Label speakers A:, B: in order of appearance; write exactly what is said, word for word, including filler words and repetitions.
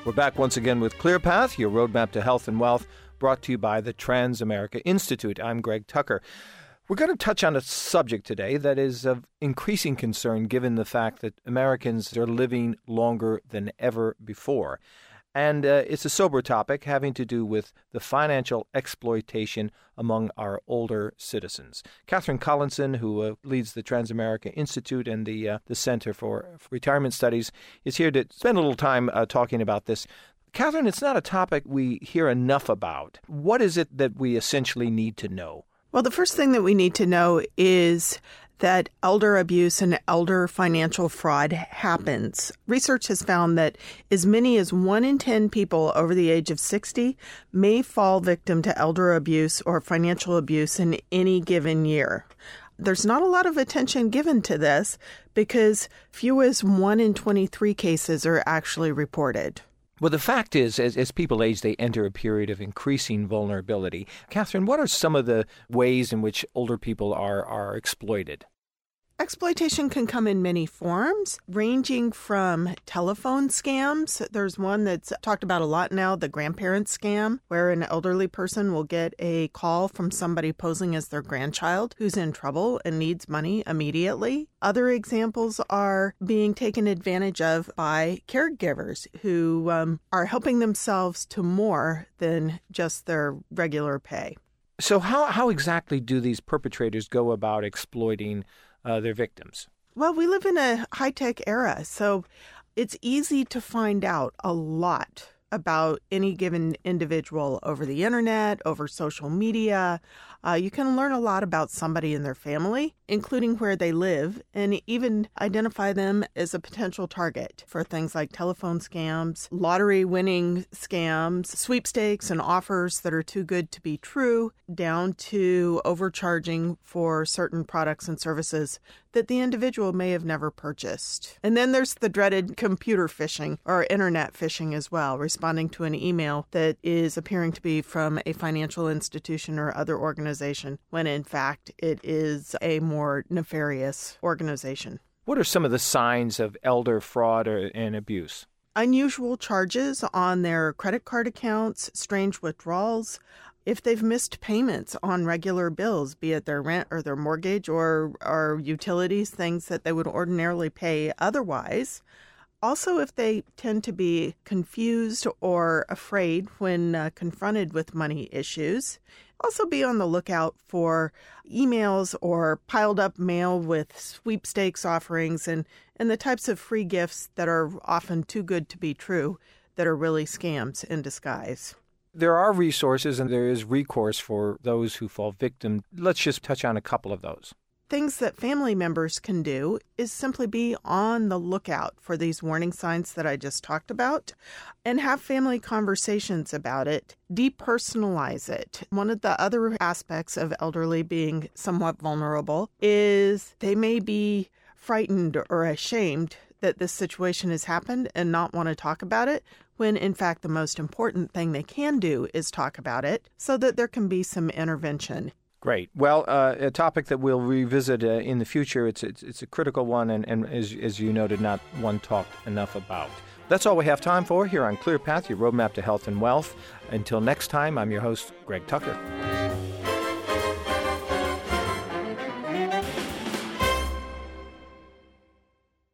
A: We're back once again with ClearPath, your roadmap to health and wealth, brought to you by the Transamerica Institute. I'm Greg Tucker. We're going to touch on a subject today that is of increasing concern given the fact that Americans are living longer than ever before. And uh, it's a sober topic having to do with the financial exploitation among our older citizens. Catherine Collinson, who uh, leads the Transamerica Institute and the uh, the Center for Retirement Studies, is here to spend a little time uh, talking about this. Catherine, it's not a topic we hear enough about. What is it that we essentially need to know?
B: Well, the first thing that we need to know is that elder abuse and elder financial fraud happens. Research has found that as many as one in ten people over the age of sixty may fall victim to elder abuse or financial abuse in any given year. There's not a lot of attention given to this because few as one in twenty-three cases are actually reported.
A: Well, the fact is, as, as people age, they enter a period of increasing vulnerability. Catherine, what are some of the ways in which older people are, are exploited?
B: Exploitation can come in many forms, ranging from telephone scams. There's one that's talked about a lot now, the grandparent scam, where an elderly person will get a call from somebody posing as their grandchild who's in trouble and needs money immediately. Other examples are being taken advantage of by caregivers who um, are helping themselves to more than just their regular pay.
A: So how, how exactly do these perpetrators go about exploiting Uh, their victims?
B: Well, we live in a high-tech era, so it's easy to find out a lot about any given individual over the internet, over social media. Uh, you can learn a lot about somebody and their family, including where they live, and even identify them as a potential target for things like telephone scams, lottery-winning scams, sweepstakes and offers that are too good to be true, down to overcharging for certain products and services that the individual may have never purchased. And then there's the dreaded computer phishing or internet phishing as well, responding to an email that is appearing to be from a financial institution or other organization, when in fact it is a more nefarious organization.
A: What are some of the signs of elder fraud or, and abuse?
B: Unusual charges on their credit card accounts, strange withdrawals, if they've missed payments on regular bills, be it their rent or their mortgage or, or utilities, things that they would ordinarily pay otherwise. Also, if they tend to be confused or afraid when uh, confronted with money issues. Also be on the lookout for emails or piled up mail with sweepstakes offerings and, and the types of free gifts that are often too good to be true that are really scams in disguise.
A: There are resources and there is recourse for those who fall victim. Let's just touch on a couple of those.
B: Things that family members can do is simply be on the lookout for these warning signs that I just talked about and have family conversations about it, depersonalize it. One of the other aspects of elderly being somewhat vulnerable is they may be frightened or ashamed that this situation has happened and not want to talk about it, when in fact the most important thing they can do is talk about it so that there can be some intervention.
A: Great. Well, uh, a topic that we'll revisit uh, in the future. It's, it's it's a critical one, and, and as, as you noted, not one talked enough about. That's all we have time for here on ClearPath, your roadmap to health and wealth. Until next time, I'm your host, Greg Tucker.